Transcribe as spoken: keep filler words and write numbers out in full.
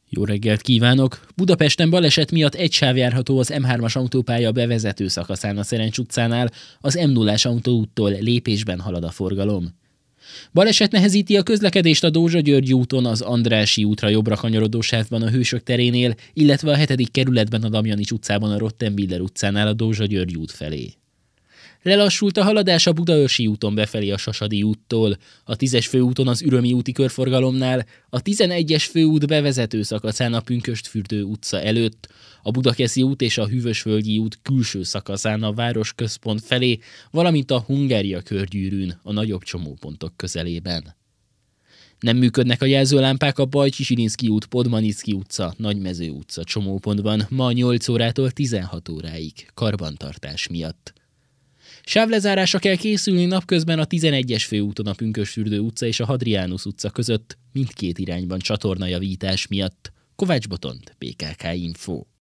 Jó reggelt kívánok! Budapesten baleset miatt egy sáv járható az M hármas autópálya bevezető szakaszán a Szerencs utcánál, az M nullás autóúttól lépésben halad a forgalom. Baleset nehezíti a közlekedést a Dózsa-György úton, az Andrássy útra jobbra kanyarodó sávban a Hősök terénél, illetve a hetedik kerületben a Damjanich utcában a Rottenbiller utcánál a Dózsa-György út felé. Lelassult a haladás a Budaörsi úton befelé a Sasadi úttól, a tízes főúton az Ürömi úti körforgalomnál, a tizenegyes főút bevezető szakaszán a Pünkösdfürdő utca előtt, a Budakeszi út és a Hűvösvölgyi út külső szakaszán a városközpont felé, valamint a Hungária körgyűrűn a nagyobb csomópontok közelében. Nem működnek a jelzőlámpák a Bajcsy-Zsilinszky út, Podmanicki utca, Nagymező utca csomópontban ma nyolc órától tizenhat óráig karbantartás miatt. Sávlezárásra kell készülni napközben a tizenegyes főúton a Pünkösdfürdő utca és a Hadrianus utca között mindkét irányban csatornajavítás miatt. Kovács Botont, bé ká ká Info.